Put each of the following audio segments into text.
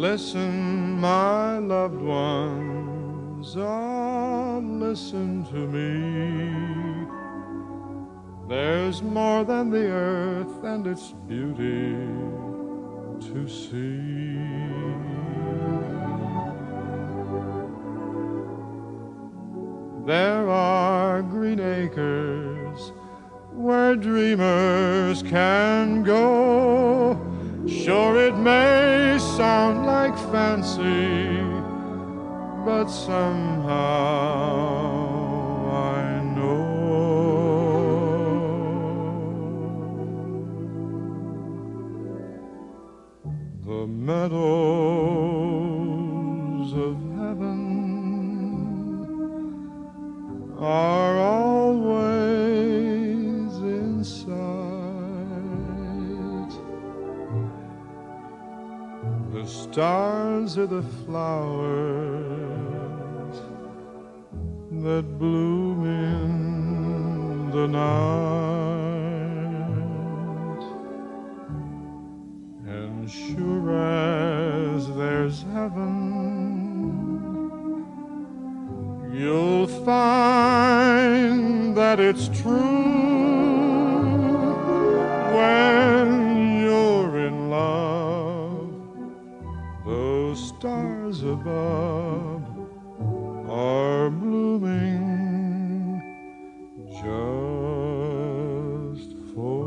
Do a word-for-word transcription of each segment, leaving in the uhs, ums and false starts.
Listen, my loved ones, ah, listen to me. There's more than the earth and its beauty to see. There are green acres where dreamers can go. Sure, it may sound like fancy, but somehow I know the meadows of heaven are always in sight. The stars are the flowers that bloom in the night. And sure as there's heaven, you'll find that it's true when you're in love. Those stars above are blooming just for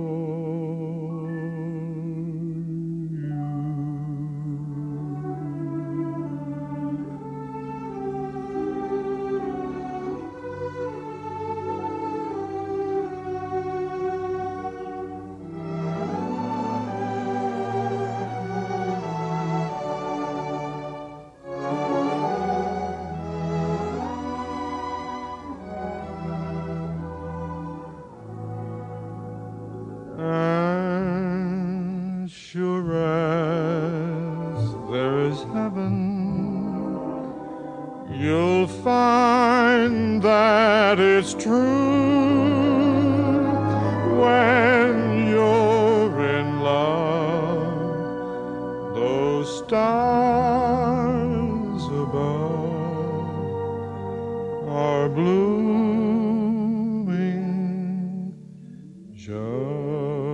and sure as there is heaven, you'll find that it's true when you're in love. Those stars above are blooming just